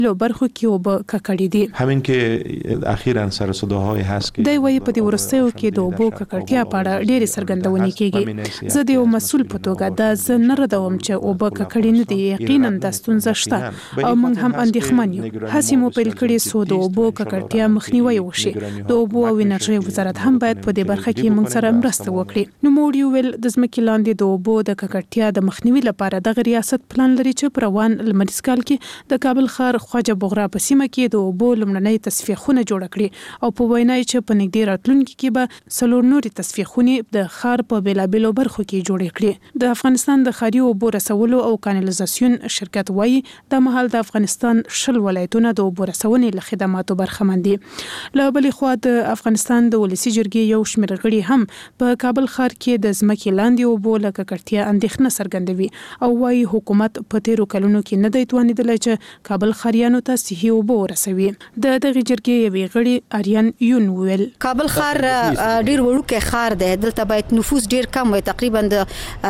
له برخو کې اوبه ککړې دي. همین کې اخیراً سر صداهای هست که دی وایي په دې وروستیو کې د اوبو ککړتیا په اړه ډېرې څرګندونې کېږي. زه د یو مسؤل په توګه دا زه نه ردوم چې اوبه ککړې نه دي. یقینا دا ستونزه شته او موږ هم اندېښمن یو. هڅې مو پیل کړې څو د اوبو ککړتیا مخنیوی وشي. د اوبو او انرژۍ وزارت هم باید په دې برخه کې موږ سره مرسته وکړي. نوموړي وویل د ځمکې لاندې د اوبو د ککړتیا د مخنیوي لپاره دغه ریاست پلان لري چې په روان لمریز کال کې د کابل ښار خواجه بغرا په سیمه کې د اوبو لومړنۍ تصفیه خونه جوړه کړي او په وینا یې چې په نږدې راتلونکي کې به 4 نورې تصفیه خونې د ښار په بیلابیلو برخو کې جوړې کړي. د افغانستان د ښاري اوبو رسولو او کانالیزاسیون شرکت وایي د مهال د افغانستان 20 ولایتونه د اوبو رسونې له خدماتو برخمن دي. له بلې خوا د افغانستان د ولسي جرګې یو شمېر غړي هم په کابل ښار کې د ځمکې لاندې اوبو له ککړتیا اندېښنه څرګندوي او وایي حکومت په تیرو کلونو کې نه دی توانېدلی چې کابل ښاریانو ته صحي اوبه ورسوي. د دغې جرګې یوې غړي آریان یون وویل کابل ښار ډېر وړوکی ښار دی. دلته باید نفوس ډېر کم وي. تقریبا د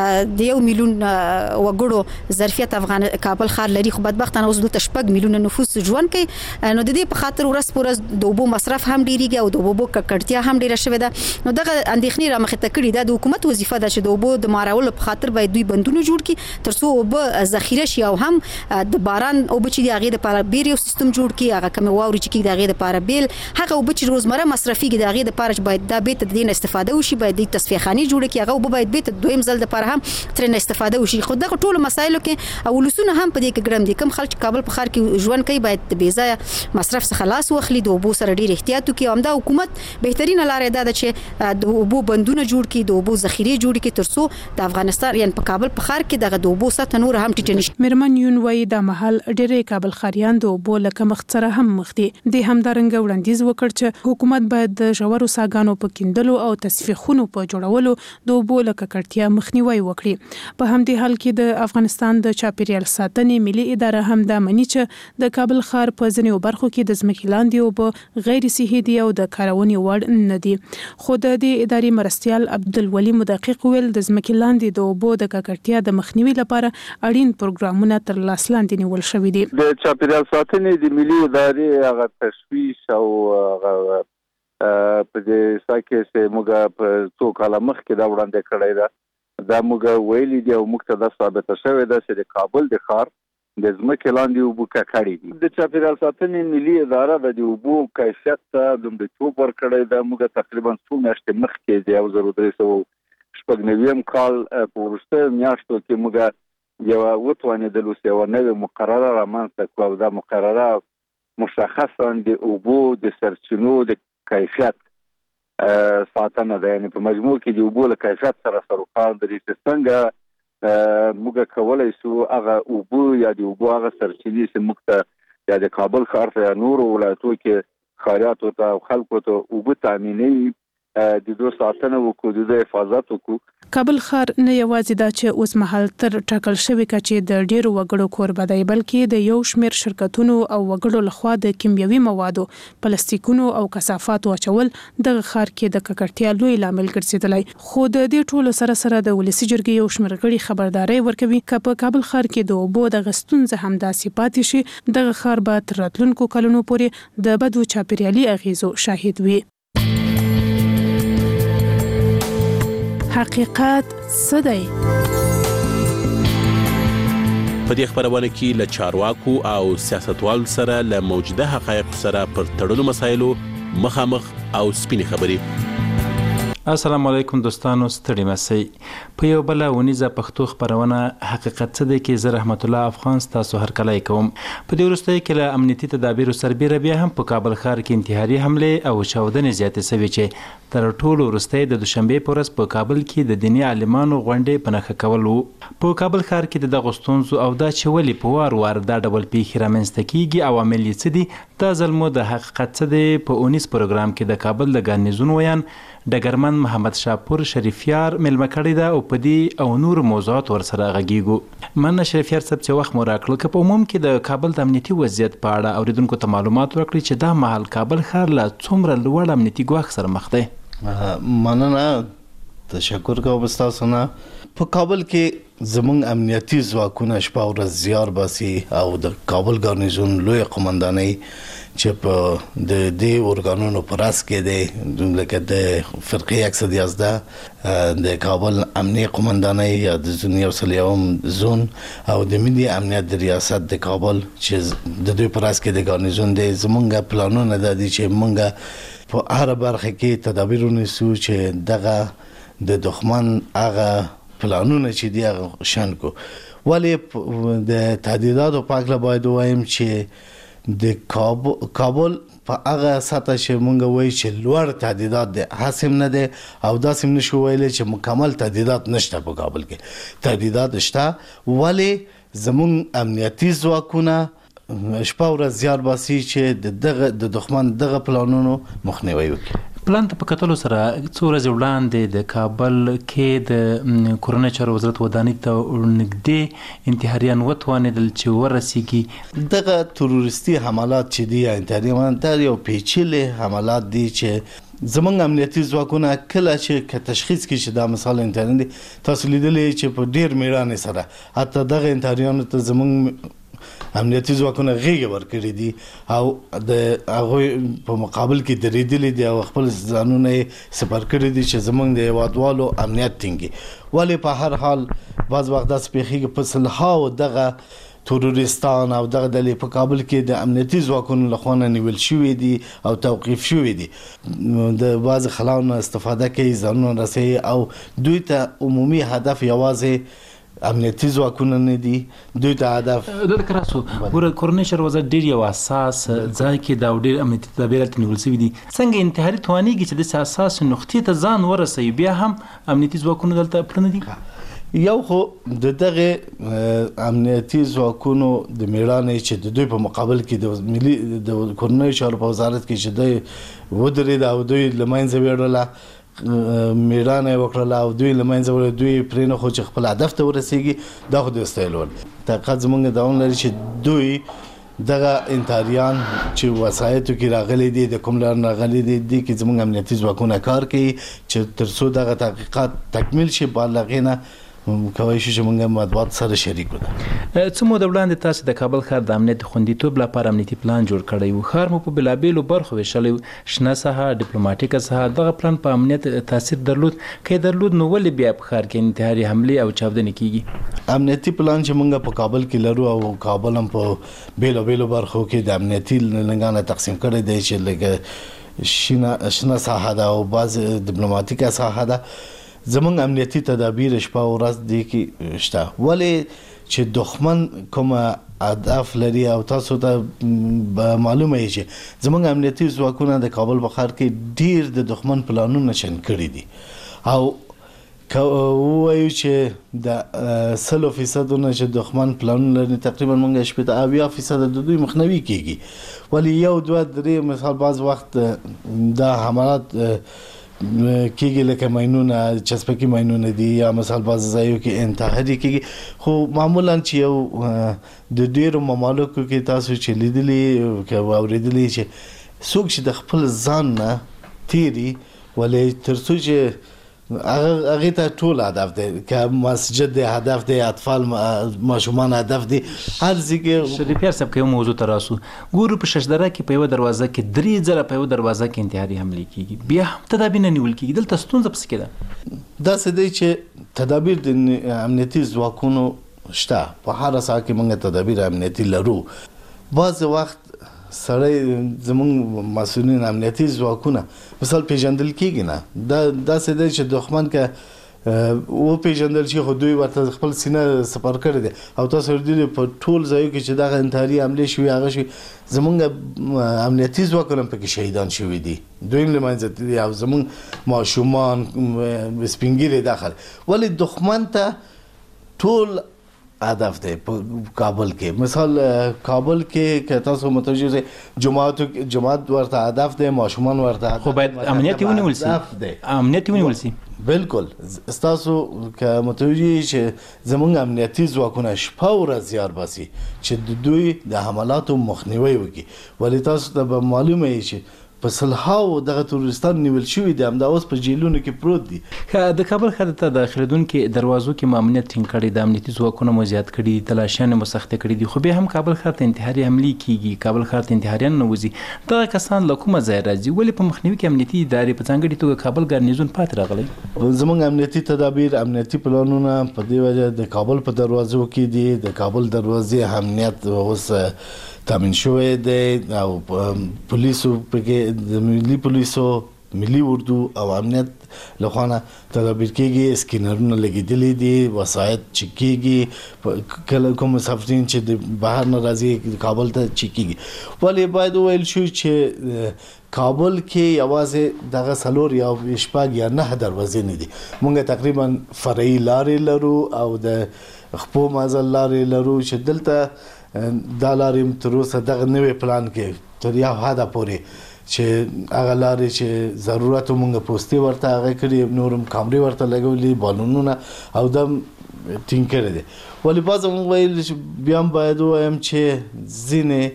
1 میلیون وګړو ظرفیت کابل ښار لري خو بدبختانه اوس دلته 6 میلیونه نفوس ژوند کوي. نو د دې په خاطر ورځ په ورځ د اوبو مصرف هم ډېریږي او د اوبو ککړتیا هم ډېره شوې ده. نو دغه اندېښنې رامخې ته کړي ده. د حکومت وظیفه ده چې د اوبو د مارولو په خاطر باید دوی بندونه جوړ کړي ترڅو اوبه ذخیره شي او هم د باران اوبه چې د هغې لپاره بیل یو سیستم جوړ کړي. هغه کومې واورې چې کېږي د هغې لپاره بیل هغه اوبه چې روزمره مصرفېږي د هغې لپاره چې باید دا بیرته د دې نه استفاده وشي. باید د تصفیه خانې جوړې کړي. هغه اوبه باید بیرته دویم ځل لپاره هم ترې استفاده وشي. خو دغه ټولو مسایلو کې ولسونه هم په دې کې ګرم دي. کوم خلک چې کابل په ښار کې ژوند کوي باید د بې ځایه مصرف څخه خلاص واخلي. د اوبو سره ډېر احتیاط وکړي. همدا حکومت بهترینه لاره ده چې د اوبو بندونه جوړ کړي د اوبو ذخیرې جوړ کړي ترڅو د افغانستان یعنی په کابل په ښار کې دغه د اوبو سطح نور هم ټیټه نشي. میرمن یون وایي د مهال ډېرې کابل ښاریان د اوبو له کمښت سره هم مخ دي. د همدارنګه وړاندیز وکړ چې حکومت باید د ژورو څاګانو په کیندلو او تصفیه خونو په جوړولو د اوبو له ککړتیا مخنیوی وکړي. په همدې حال کې د افغانستان د چاپیریال ساتنې ملي اداره هم دا مني چې د کابل ښار په ځینو برخو کې د ځمکې لاندې اوبه غیر صحي دي او د کارونې وړ نه دي. خو د دې ادارې مرستیال عبدالولي مدقق ویل د ځمکې لاندې د اوبو د ککړتیا د مخنیوي لپاره اړین پروګرامونه تر لاس لاندې نیول شوي دي. د چاپیریال ساتنې د ملي ادارې هغه تشویش او په دې ساکه چې موږ په څو کاله مخکې دا وړاندې کړی ده. دا موږ ویلي دي او موږ ته دا ثابته شوې ده چې د کابل د ښار د ځمکې لاندې اوبه ککړې دي. د چاپیریال ساتنې ملي اداره د اوبو کیفیت ته لومړیتوب ورکړی ده. موږ تقریبا څو میاشتې مخکې د 1396 کال په وروستیو میاشتو کې موږ یو وتوانېدلو چې یوه نوې مقرره رامنځته کړو او دا مقرره مشخصا د اوبو د سرچینو د کیفیت ساتنه ده. یعنې په مجموع کې د اوبو له کیفیت سره سروکار لري چې څنګه موږ کولی شو هغه اوبه یا د اوبو هغه سرچینې چې موږ ته یا د کابل ښار ته یا نورو ولایتو کې ښاریاتو ته او خلکو ته اوبه تامینوي د دوی ساتنه وکړو د دوی حفاظت وکړو. کابل ښار نه یوازې دا چې اوس مهال تر ټاکل شوی کچې د ډیرو وګړو کوربه دی بلکې د یو شمېر شرکتونو او وګړو لخوا د کیمیاوي موادو پلاستیکونو او کثافاتو اچول دغه ښار کې د ککړتیا لوی لامل ګرځېدلی. خو د دې ټولو سره سره د ولسي جرګې یو شمېر غړي خبرداری ورکوي که په کابل ښار کې د اوبو دغه ستونزه همداسې پاتې شي دغه ښار به تر راتلونکو کلونو پورې د بدو چاپیریالي اغیزو شاهد وي. حقیقت څه دی؟ په دې خبرونه کې له چارواکو او سیاستوالو سره له موجوده حقایقو سره پر تړلو مسایلو مخامخ او سپینې خبرې. السلام علیکم دوستانو، ستړي مسئ. په یو بل ونیزه پښتو خبرونه حقیقت څه دی کې زه رحمت الله افغان تاسو هر کله کوم. په دې وروستیو کې له امنیتي تدابیرو سربیره بیا هم په کابل ښار کې انتحاري حملې او چاودنې زیاتې شوې چې تر ټولو وروستی د دوشنبې په ورځ په کابل کې د دیني عالمانو غونډې په نښه کول وو. په کابل ښار کې د دغو ستونزو او دا چې ولې په وار وار دا ډول پیښې رامنځته کیږي عوامل یې څه دي، دا ځل مو د حقیقت څه دی په اونیز پروګرام کې د کابل د ګارنیزون ویان ډګرمن محمد شاپور شریفیار مېلمه کړی ده او په دې او نور موضوعات ورسره غږیږو. مننه شریفیار صاحب چې وخت مو راکړل. که په عموم کې د کابل د امنیتي وضعیت په اړه اوریدونکو ته معلومات ورکړي چې دا مهال کابل ښار له څومره لوړ امنیتي ګواښ سره مخ دی. مننه، تشکر کوم ستاسو نه. په کابل کې زموږ امنیتي ځواکونه شپه ورځ زیار باسي او د کابل ګارنیزون لوی قومندانۍ چې په د دې اورګانونو پر اس کې دی لکه د فرقې 111 د کابل امنیه قومندانۍ یا د زون 1 زون او د ملي امنیت د ریاست د کابل چې د دوی پر اس کې د ګارنیزون دی زمونږ پلانونه د دې چې مونږ په هر برخه کې تدابیر ونیسو چې دغه د دښمن هغه پلانونه چې دی شان کو ولی د تهدیداتو په اړه باید وایم چې د کابل په هغه سطح چې مونږ وایو چې لوړ تهدیدات دي حاسم نه دي او داسې نشو ویلې چې مکمل تهدیدات نشته په کابل کې تهدیدات شته ولی زمون امنیتي ځواکونه شپه ورځ زیار باسي چې د دښمن دغه پلانونو مخنیوي وکړي پلان ته په کتلو سره څو ورځې وړاندې د کابل کې د کورنۍ چارو وزارت ودانۍ ته نږدې انتحاریان وتوانېدل چې ورسیږي دغه تروریستي حملات چې دي انتحاریان دا یو پیچلي حملات دي چې زمونږ امنیتي ځواکونه کله چې تشخیص کړي چې دا مثال انتحاري دي تاسو لیدلې چې په ډیر میړانې سره حتی دغه انتحاریانو ته زمونږ امنیتي ځواکونه غیږ ورکړي دي او د هغه په مقابل کې درېدلي دي او خپل ځانونه سپر کړي دي چې زمونږ د هیوادوالو امنیت ټینګي ولی په هر حال بعض وخت داسې پیښیږي په سلهاو دغه تروریستان او دغه ډلې په کابل کې د امنیتي ځواکونو لخوا نیول شوي دي او توقیف شوي دي د بعض خلاونو استفاده کوي ځانونه رسوي او دوی ته عمومي هدف یوازې امنیتي ځواکونه نه دي دوی ته هدف د کراسو ګوره کورنۍ چارو وزارت ډیر یو اساس ځای کې دا ډیر امنیتي تدابیر نیول شوي دي څنګه انتحاري توانیږي چې د اساس نقطې ته ځان ورسوي بیا هم امنیتي ځواکونه دلته پړنه دي یو خو دغه امنیتي ځواکونو د میړانې چې د دوی په مقابل کې د ملي د کورنۍ چارو په وزارت کې چې دوی ودرېد او دوی لمنځه وړله میړانه وکړه او دوی لمنځه وړل دوی پرې نه خو چې خپل هدف ته ورسیږي دا خو د استایلول طاقت زمونږ داون لري چې دوی دغه انتحاریان چې وسایتو کې راغلي دي د کوم لار راغلي دي کې زمونږ امنیتي ځواکونه کار کوي چې ترڅو دغه تحقیقات تکمیل شي بالغینه کوي چې موږ مطبوعات سره شریک وو څه مو د وړاندې تاسو د کابل ښار د امنیت خوندیتوب لپاره امنیتي پلان جوړ کړی و ښار مو په بلابېلو برخو ویشلی شنه ساحه ډیپلوماټیکه ساحه دغه پلان په امنیت تاثیر درلود که درلود نو ولې بیا په ښار کې انتحاري حملې او چاودنې کیږي امنیتي پلان چې موږ په کابل کې لرو او کابل هم په بیلو برخو کې د امنیتي لنګانه تقسیم کړی دی چې لکه شنه ساحه ده او بعض ډیپلوماټیکه ساحه ده زمونږ امنیتي تدابیر شپه ورځ دي کې شته ولی چې دښمن کوم هدف لري او تاسو ته معلومه یې چې زمونږ امنیتي ځواکونه د کابل په ښار کې ډیر د دښمن پلانونه شن کړي دي او وایو چې د 100% چې دښمن پلانونه لري تقریبا موږ 80% د دوی مخنیوي کیږي ولی یو دوه درې مثال بعض وخت دا حملات کیږي لکه ماینونه چسپکی ماینونه دي یا مثال باز ځایو کې انتحاري کیږي خو معمولا چې یو د ډیرو ممالکو کې تاسو چې لیدلی او اوریدلی چې څوک چې د خپل ځان نه تیری ولې ترڅو چې هغه ته ټول هدف دی که مسجد دی هدف دی اطفال ماشومان هدف دی هر ځای شریفیار صاحب کوم موضوع تراسو ګورو په ششدره کې په یو دروازه کې 3 ځله په یو دروازه کې انتحاري حمله کیږي بیا تدابیر نه نیول کیږي دلته ستونزه پس کېده دا څه دی چې تدابیر د امنیتي ځواکونو شته په هر ځای کې موږ تدابیر امنیتي لرو بعض وخت سړی زمونږ مسؤلین امنیتي ځواکونه مثال پیژندل کیږي نه دا څه دی چې دښمن که و پیژندل شي خو دوی ورته خپل سینه سپر کړی دی او تاسو ورته په ټول ځایو کې چې دغه انتحاري حملې شوي هغه شي زمونږ امنیتي ځواکونه پکې شهیدان شوي دي دوی لمنځه دي او زمونږ ماشومان سپینګیري داخل ولی دښمن ته ټول هدف دی په کابل کې مثال کابل کې که تاسو متوجه شئ جماعت ورته هدف دی ماشومان ورته خو باید امنیت ونیول شي امنیت ونیول شي بالکل تاسو که متوجه چې زمونږ امنیتي ځواکونه شپه ورځ زیار باسي چې دوی د حملاتو مخنیوي وکړي ولی تاسو ته به معلومه وي چې په سلهاو دغه تورستان نیول شوی دي همدا اوس په جیلونو کې پروت دي. د کابل ښار ته د خیردونکو دروازو کې امنیت ټینګ کړي د امنیتي ځواکونو مو زیات کړي تلاشیان مو سخت کړي دي خو به هم کابل ښار ته انتحاري حمله کیږي کابل ښار ته انتحاریان نه وځي دغه کسان له کومه ځای راځي ولې په مخنیوي کې امنیتي ادارې په ځانګړي توګه کابل ګارنیزون پاتې راغلی زموږ امنیتي تدابیر امنیتي پلانونه په دې وجه د کابل په دروازو کې دي د کابل دروازې امنیت اوس تامین شوی دی او پولیسو پکې د ملي پولیسو ملي اردو او امنیت لخوانه تدابیر کېږي سکینرونه لګېدلي دي وسایط چک کېږي کله کوم مسافرین چې د بهر نه راځي کابل ته چک کېږي ولې باید وویل شو چې کابل کې یوازې دغه څلور یا شپږ یا 9 دروازې نه دي موږ تقریبا فرعي لارې لرو او د خپو مازل لارې لرو چې دلته دا لارې تر اوسه دغه نوې پلان کې تر یو حده پورې چې هغه لارې چې ضرورت مونږ پوسټي ورته هغه کړی نورم کامرې ورته لګولې بالونونه او د ټینګ کړی دي ولې باز مونږ ویل بیا باید وایم چې ځینې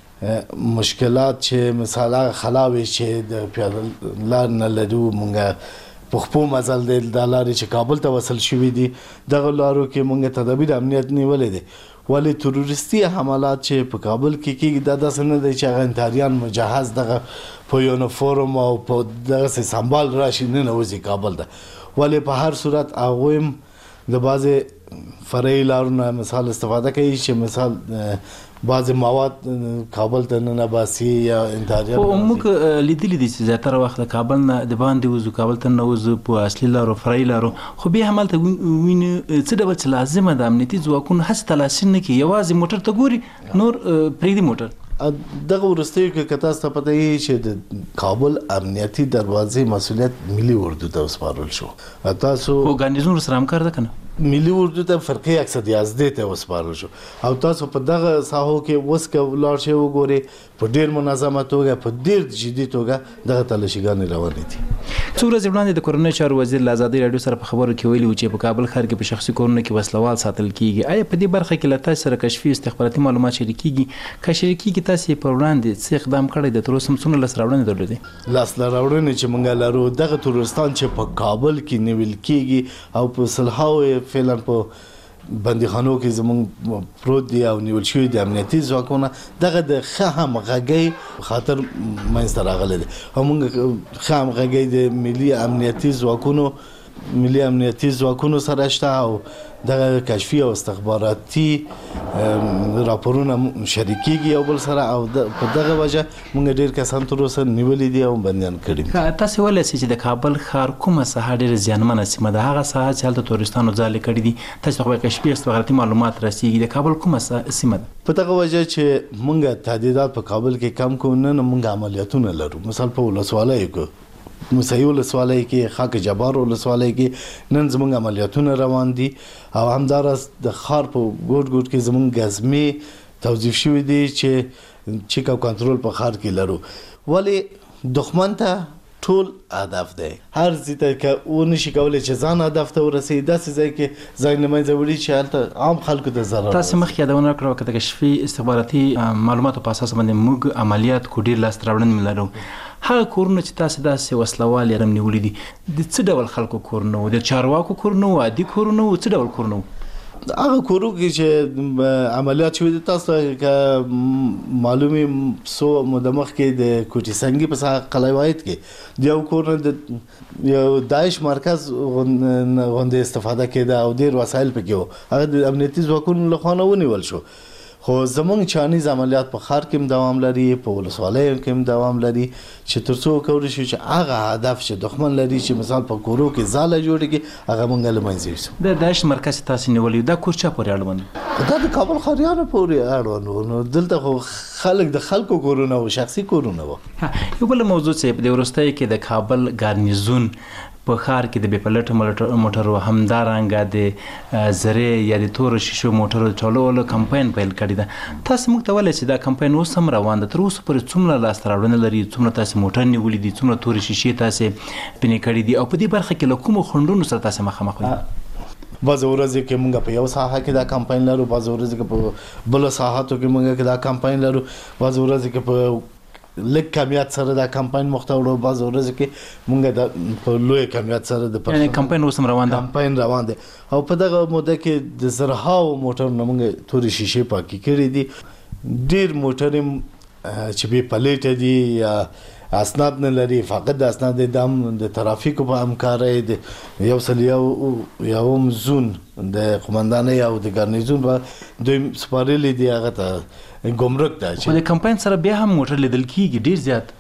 مشکلات چې مثلا خلاوي چې د پیاده لار نه لرو مونږ په خپل مزل د لارې چې کابل ته وصل شوې دي دغه لارو کې مونږ تدابیر امنیت نیولې دي ولې تروریستي حملات چې په کابل کې کېږي دا داسې نه دی چې هغه انتحاریان مجهز دغه په یونیفورم او په دغه سمبال راشي نه نوځي کابل ته ولې په هر صورت هغوی هم د بعضې فرعي لارونه مثال استفاده کوي چې مثال بعض مواد کابل ته نه باسي یا انتحاریان خو موږ لیدلی دي چې زیاتره وخت د کابل نه د باندې وځو کابل ته نه وځو په اصلي لارو فرعي لارو خو بیا همالته وینو څه ډول چې لازمه د امنیتي ځواکونو هڅه تلاشي نه کوي یوازې موټر ته ګوري نور پرېږدي موټر دغه وروستیو کې که تاسو ته پته وي چې د کابل امنیتي دروازې مسؤلیت ملي اردو ته وسپارل شو تاسو خو ګارنیزون سره همکار ده که نه ملي اردو ته فرقي اکثر یازدې ته وسپارل شو او تاسو په دغه ساحو کې اوس که ولاړ شئ وګورئ په ډېر منظمه توګه په ډېر جدي توګه دغه تلاشیګانې روانې دي څو ورځې وړاندې د کورنۍ چارو وزیر له ازادۍ راډیو سره په خبرو کې ویلي و چې په کابل ښار کې په شخصي کورونو کې وسلوال ساتل کیږي آیا په دې برخه کې له تاسو سره کشفي استخباراتي معلومات شریکېږي که شریکېږي تاسو په وړاندې څه اقدام کړی د تر اوسه څومره لاسته راوړنې درلودې لاسته راوړنې چې موږ لرو دغه تورستان چې په کابل کې نیول کېږي او په سلهاو فعلا په بندیخانو کې زموږ پروت دي او نیول شوي د امنیتي ځواکونه دغه د ښه همغږۍ خاطر منځته راغلی دی او موږ ښه همغږۍ د ملي امنیتي ځواکونو سره شته او دغه کشفي او استخباراتي راپورونه شریکېږي یو بل سره او په دغه وجه موږ ډېر کسان تر اوسه نیولي دي او بندیان کړي تاسو ویلی سئ چې د کابل ښار کومه ساحه ډېره زیانمنه سیمه ده هغه ساحه چې هلته تورستانو ځالې کړي دي تاسو ته خو کشفي استخباراتي معلومات رسېږي د کابل کومه سیمه ده په دغه وجه چې موږ تهدیدات په کابل کې کم کوو نه موږ عملیاتونه لرو مثال په ولسوالیو کې موسهي ولسوالۍ کې خاک جبار ولسوالۍ کې نن زموږ عملیاتونه روان دي او همداراز د ښار په ګوټ ګوټ کې زموږ ګزمې توظیف شوي دي چې چیک او کنټرول په ښار کې لرو ولې دښمن ته ټول هدف دی هر ځای ته که ونشي کولی چې ځان هدف ته ورسوي داسې ځای کې ځای نه منځه وړي چې هلته عام خلکو ته ضرر تاسو مخکې یادونه وکړه که د کشفي استخباراتي معلوماتو په اساس باندې موږ عملیات کو ډېر لاسته راوړنې لرو هغه کورونه چې تاسو داسې وسلوال یې نیولي دي د څه ډول خلکو کورونه وو د چارواکو کورونه وو عادي کورونه وو څه ډول کورونه وو هغه کورو کې چې عملیات شوي دي تاسو که معلومي سو د مخکې د کوټي سنګي په ساحه قلعه واحد کې د یو کور نه د یو داعش مرکز غونډې استفاده کېده او ډېر وسایل پکې وو هغه د امنیتي ځواکونو لخوا نه ونیول شو خو زموږ چانیز عملیات په ښار کې هم دوام لري په ولسوالیو کې هم دوام لري چې تر څو وکولی شو چې هغه هدف چې دښمن لري چې مثال په کورو کې ځاله جوړېږي هغه موږ له منځه یوسو د داعش مرکز تاسو نیولی دا کور چا پورې اړوند دا د کابل ښاریانو پورې اړوند و نو دلته خو خلک د خلکو کورونه و شخصي کورونه و یو بل موضوع چې په دې وروستیو کې د کابل ګارنیزون په ښار کې د بې پلټه موټرو همدارنګه د زرې یا د تورو شیشو موټرو ټولولو کمپاین پیل کړی ده تاسو موږ ته ویلی چې دا کمپاین اوس هم روان ده تر اوسه پورې څومره لاسته راوړنې لري څومره تاسو موټر نیولي دي څومره تورې شیشې تاسو پنې کړي دي او په دې برخه کې له کومو خنډونو سره تاسو مخامخ یاست بعض ورځې کې موږ په یو ساحه کې دا کمپاین لرو بعض ورځې کې په بل ساحاتو کې موږ دا کمپاین لرو بعض ورځې کې په لږ کمیت سره دا کمپاین مخته وړو باز ورځ کې مونږ د په لوی کمیت سره د یعنی کمپاین اوس روان دی او په دغه موده کې د زرهاو موټر مونږ تورې شیشې پاکي کړې دي ډیر موټر چې به پلیټ دي یا اسناد نه لري فقط د اسناد دام د ترافیکو په همکارۍ د یو سلیو زون د قومندانۍ او د ګارنیزون په دوی سپارلې دي هغه ته ګمرک ته چې د کمپاین سره بیا هم موټر لیدل کیږي ډیر زیات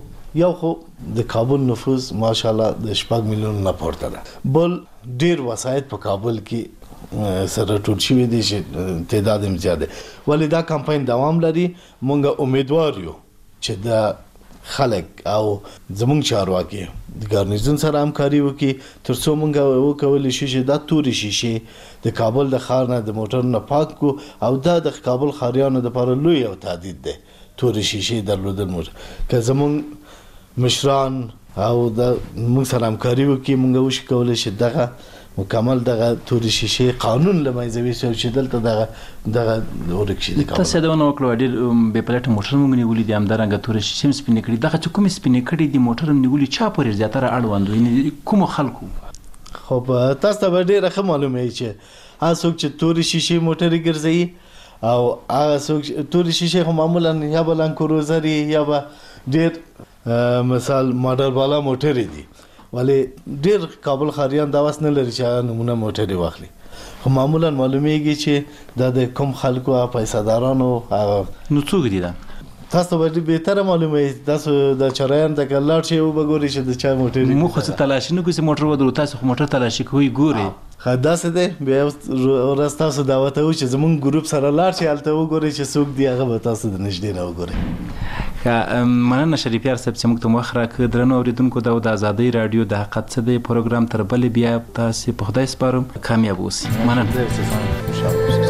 خو د کابل نفوس ماشاءالله د 4 میلیون نه پورته ده بل ډیر وسایت په کابل کې سره ټول شوی دي چې تعداد هم زیاده ولې دا کمپاین دوام لري مونږ امیدوار یو چې د خلک او زمونږ چارواکي د ګارنیزون سره همکاري وکړي ترڅو مونږ وکولای شو چې دا تورې شیشې د کابل د ښار نه د موټر نه پاک کو او دا د کابل ښاریانو لپاره لوی او تهدید دی تورې شیشې درلودل موږ که زمونږ مشران او د مونږ سره همکاري وکړي مونږ وشو کولای شي دغه مکمل دغه تورې شیشې قانون لمایځوي چې دلته دغه ورکشي د تاسو دا نو وکړو ډیر به پلټ موټر مونږ نیولې دي همدارنګه تورې شیشې سپینې کړې دغه چې کوم سپینې کړې دي موټر نیولې چا پورې زیاتره اړوند کوم خلکو خو تاسو ته ډیره ښه معلومه چې هغه څوک چې تورې شیشې موټر ګرځي او هغه څوک تورې شیشې هم معمولا یا بلان کروزري یا به ډیر مثال ماډل والا موټر دي ولی ډیر کابل خاریان دا واس نه لري چې نمونه موټر واخلي خو معمولا معلومیږي چې د کوم خلکو پیسادارانو نو څوک دي دا تاسو به به معلومه تاسو د چرایان د کلاړ شي او بګوري چې د چا موټر مو خو تلاشي نه کوي موټر ودرو تاسو خو موټر تلاشي کوي ګوري خداسه ده بیا ورستا تاسو دعوت او چې زمون ګروپ سره لاړ شي الته وګوري چې څوک دی هغه به تاسو د نږدې نه وګوري مننه شریفیار صاحب چې موږ ته مخ راکړ درنو اوریدونکو د ازادۍ رادیو د حقیقت څخه د پروګرام تر بل بیا تاسو په خدای سپارم کامیاب اوسئ مننه